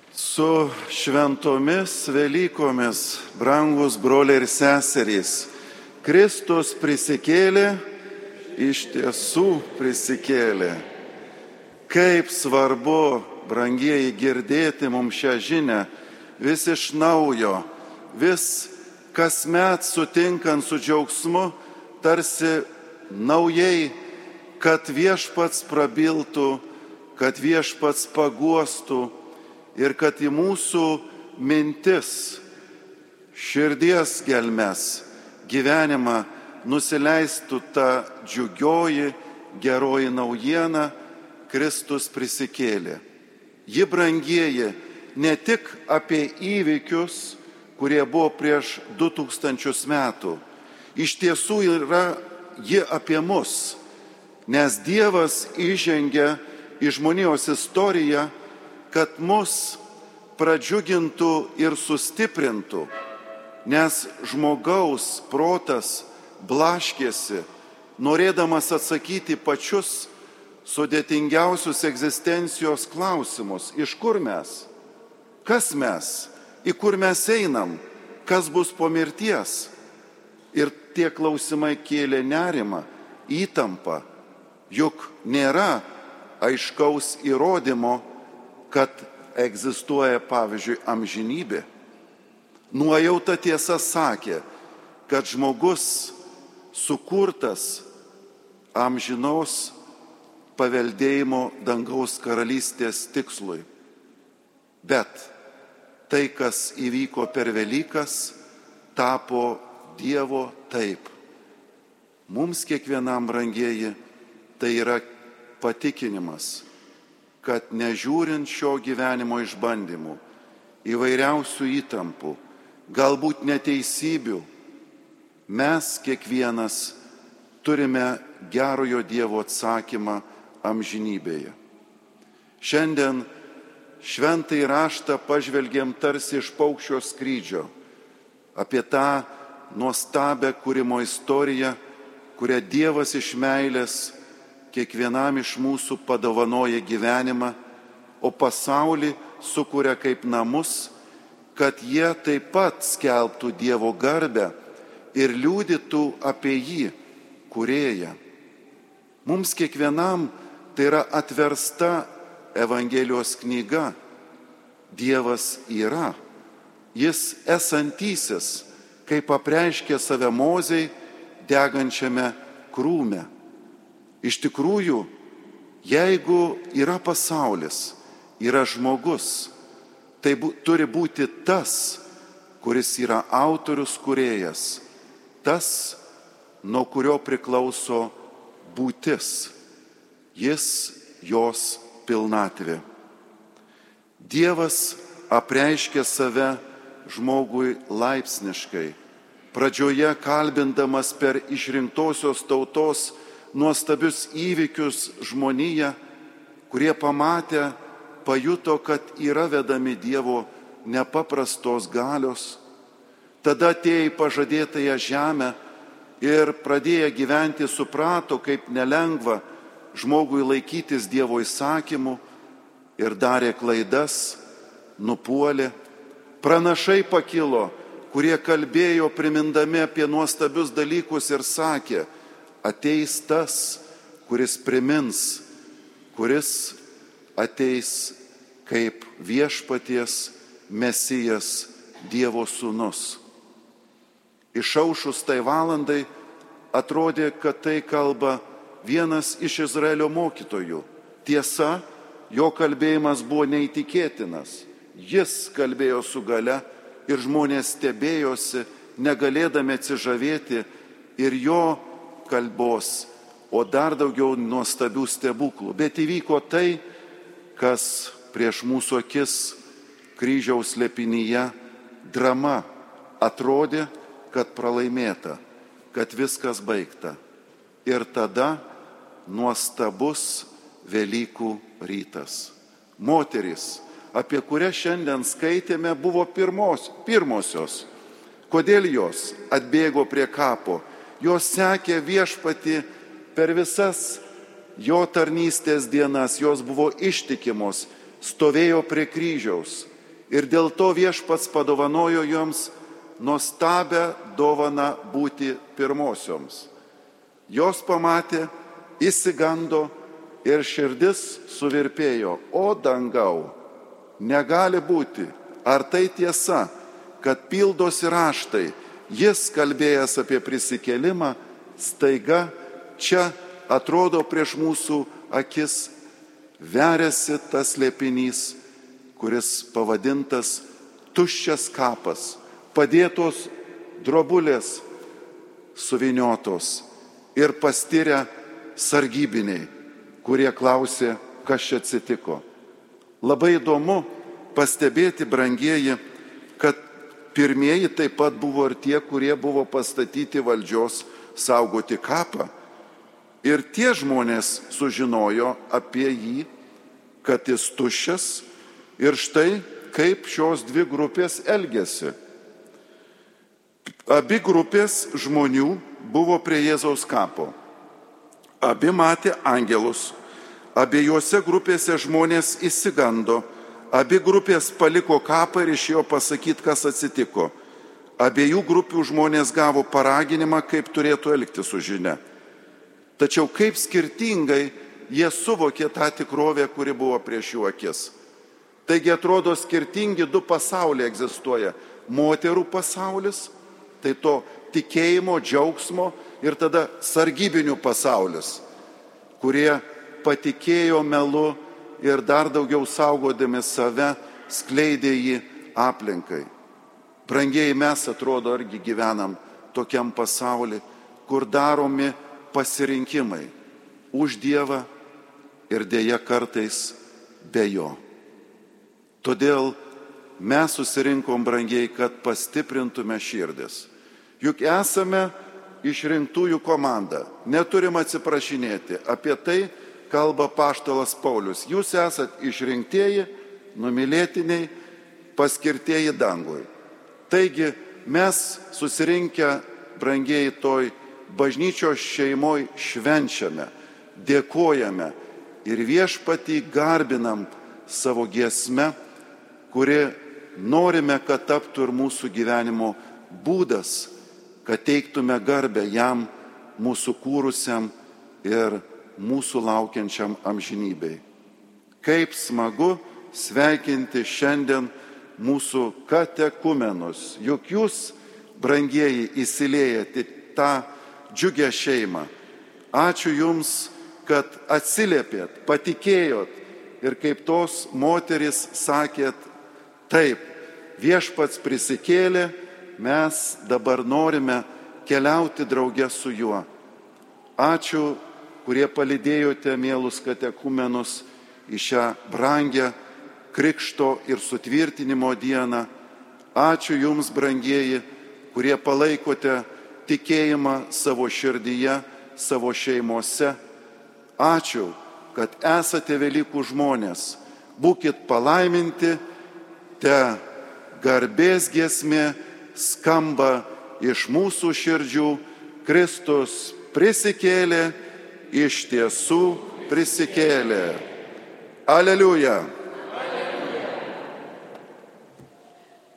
Su šventomis Velykomis, brangus broliai ir seserys, Kristus prisikėlė, iš tiesų prisikėlė. Kaip svarbu, brangieji, girdėti mums šią žinią vis iš naujo, vis kasmet sutinkant su džiaugsmu, tarsi naujai, kad Viešpats prabiltų, kad Viešpats paguostų ir kad į mūsų mintis, širdies gelmes, gyvenimą nusileistų ta džiugioji, geroji naujiena, Kristus prisikėlė. Ji, brangieji, ne tik apie įvykius, kurie buvo prieš 2000 metų. Iš tiesų yra ji apie mus, nes Dievas įžengia į žmonijos istoriją, kad mus pradžiugintų ir sustiprintų, nes žmogaus protas blaškėsi, norėdamas atsakyti pačius sudėtingiausius egzistencijos klausimus. Iš kur mes? Kas mes? Į kur mes einam? Kas bus po mirties? Ir tie klausimai kėlė nerimą, įtampą, juk nėra aiškaus įrodymo, kad egzistuoja, pavyzdžiui, amžinybė. Nuojauta tiesa sakė, kad žmogus sukurtas amžinos paveldėjimo dangaus karalystės tikslui. Bet tai, kas įvyko per Velykas, tapo Dievo taip. Mums kiekvienam, brangieji, tai yra patikinimas, kad nežiūrint šio gyvenimo išbandymų, įvairiausių įtampų, galbūt neteisybių, mes kiekvienas turime gerojo Dievo atsakymą amžinybėje. Šiandien šventąjį raštą pažvelgėm tarsi iš paukščio skrydžio, apie tą nuostabią kūrimo istoriją, kurią Dievas iš meilės kiekvienam iš mūsų padovanoja gyvenimą, o pasaulį sukuria kaip namus, kad jie taip pat skelbtų Dievo garbę ir liudytų apie jį, kūrėją. Mums kiekvienam tai yra atversta Evangelijos knyga. Dievas yra. Jis esantysis, kaip apreiškė save Mozei degančiame krūme. Iš tikrųjų, jeigu yra pasaulis, yra žmogus, tai turi būti tas, kuris yra autorius, kūrėjas, tas, nuo kurio priklauso būtis, jis jos pilnatvė. Dievas apreiškė save žmogui laipsniškai, pradžioje kalbindamas per išrinktosios tautos nuostabius įvykius žmoniją, kurie pamatė, pajuto, kad yra vedami Dievo nepaprastos galios. Tada atėjo į pažadėtąją žemę ir pradėję gyventi suprato, kaip nelengva žmogui laikytis Dievo įsakymų ir darė klaidas, nupuolė. Pranašai pakilo, kurie kalbėjo primindami apie nuostabius dalykus ir sakė, ateis tas, kuris primins, kuris ateis kaip viešpaties Mesijas, Dievo sūnus. Išaušus tai valandai atrodė, kad tai kalba vienas iš Izraelio mokytojų. Tiesa, jo kalbėjimas buvo neįtikėtinas. Jis kalbėjo su galia ir žmonės stebėjosi, negalėdami atsižavėti ir jo kalbos, o dar daugiau nuostabių stebuklų. Bet įvyko tai, kas prieš mūsų akis kryžiaus slėpinyje drama. Atrodė, kad pralaimėta, kad viskas baigta. Ir tada nuostabus Velykų rytas. Moterys, apie kurią šiandien skaitėme, buvo pirmosios. Kodėl jos atbėgo prie kapo? Jos sekė Viešpatį per visas jo tarnystės dienas, jos buvo ištikimos, stovėjo prie kryžiaus Ir dėl to Viešpats padovanojo joms nuostabią dovaną būti pirmosioms. Jos pamatė, išsigando ir širdis suvirpėjo. O dangau, negali būti. Ar tai tiesa, kad pildosi raštai, jis kalbėjęs apie prisikėlimą, staiga čia atrodo prieš mūsų akis veriasi tas slėpinys, kuris pavadintas tuščias kapas, padėtos drobulės suviniotos ir pastirę sargybiniai, kurie klausė, kas čia atsitiko. Labai įdomu pastebėti, brangieji, kad pirmieji taip pat buvo ir tie, kurie buvo pastatyti valdžios saugoti kapą. Ir tie žmonės sužinojo apie jį, kad jis tuščias, ir štai kaip šios dvi grupės elgėsi. Abi grupės žmonių buvo prie Jėzaus kapo. Abi matė angelus. Abiejose grupėse žmonės išsigando. Abi grupės paliko kapą ir išėjo pasakyti, kas atsitiko. Abiejų grupių žmonės gavo paraginimą, kaip turėtų elgtis su žinia. Tačiau kaip skirtingai jie suvokė tą tikrovę, kuri buvo prieš jų akis. Taigi atrodo, skirtingi du pasauliai egzistuoja. Moterų pasaulis, tai to tikėjimo, džiaugsmo, ir tada sargybinių pasaulis, kurie patikėjo melu ir dar daugiau saugodami save skleidė jį aplinkai. Brangieji, mes atrodo irgi gyvenam tokiam pasauliu, kur daromi pasirinkimai už Dievą ir dėja kartais be jo. Todėl mes susirinkom, brangieji, kad pastiprintume širdis. Juk esame išrinktųjų komanda, neturim atsiprašinėti. Apie tai kalba apaštalas Paulius. Jūs esat išrinktieji, numylėtiniai, paskirtieji dangui. Taigi mes susirinkę, brangieji, toj bažnyčios šeimoj švenčiame, dėkojame ir Viešpatį garbinam savo giesme, kuri norime, kad taptų ir mūsų gyvenimo būdas, kad teiktume garbę jam, mūsų kūrusiam ir mūsų laukiančiam amžinybei. Kaip smagu sveikinti šiandien mūsų katekumenus, juk jūs, brangieji, įsiliejate tą džiugę šeimą. Ačiū jums, kad atsiliepėt, patikėjot ir kaip tos moterys sakėt, taip, Viešpats prisikėlė, mes dabar norime keliauti drauge su juo. Ačiū, kurie palydėjote mielus katekumenus į šią brangią krikšto ir sutvirtinimo dieną. Ačiū jums, brangieji, kurie palaikote tikėjimą savo širdyje, savo šeimose. Ačiū, kad esate Velykų žmonės. Būkit palaiminti, te garbės giesmė skamba iš mūsų širdžių. Kristus prisikėlė, iš tiesų prisikėlė. Aleliuja.